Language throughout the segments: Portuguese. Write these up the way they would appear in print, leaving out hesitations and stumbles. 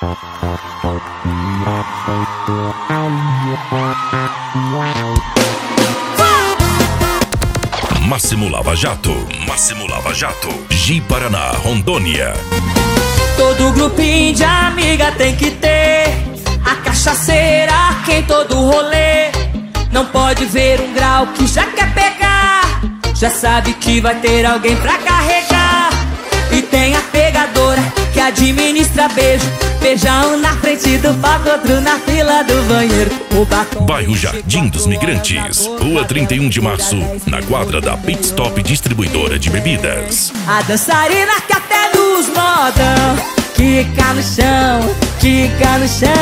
Máximo Lava Jato, Máximo Lava Jato, Ji-Paraná, Rondônia. Todo grupinho de amiga tem que ter a cachaceira que em todo rolê. Não pode ver um grau que já quer pegar, já sabe que vai ter alguém pra carregar. E tem a pegadora que administra beijo, beijão na frente do palco, outro na fila do banheiro. O batom Bairro Jardim dos Migrantes, Rua 31 de Março, na quadra da Pit Stop Distribuidora de Bebidas. A dançarina que até nos modão quica no chão, quica no chão.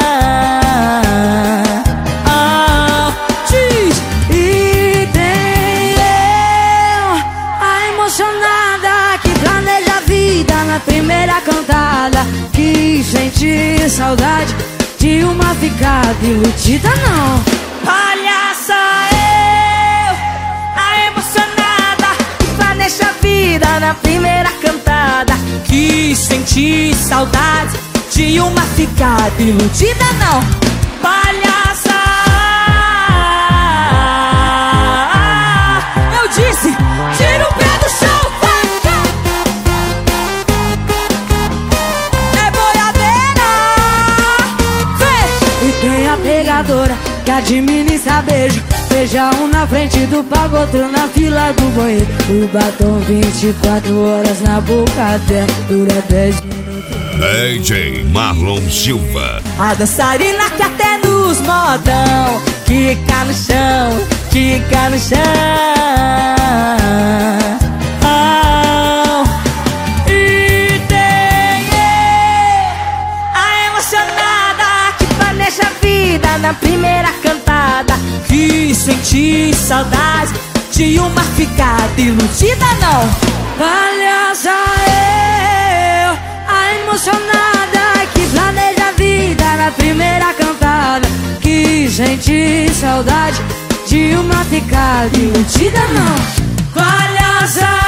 E tem eu, a emocionada que planeja a vida na primeira cantada, que sente saudade de uma ficada iludida não. Palhaça eu, a emocionada que planeja a vida na primeira cantada, que senti saudade de uma ficada iludida não. Palhaça, eu disse, tira o pé do chão. É boiadeira. Vem. E tem a pegadora que administra beijo, beija um na frente do palco, outro na fila do banheiro. O batom 24 horas na boca dela, dura 10 minutos. DJ Marlon Silva. A dançarina que até nos modão quica no chão, quica no chão. E tem eu, a emocionada que planeja a vida na primeira cantada, que senti saudade de uma ficada iludida não. Palhaça eu, a emocionada que planeja a vida na primeira cantada, que senti saudade de uma ficada iludida não. Palhaça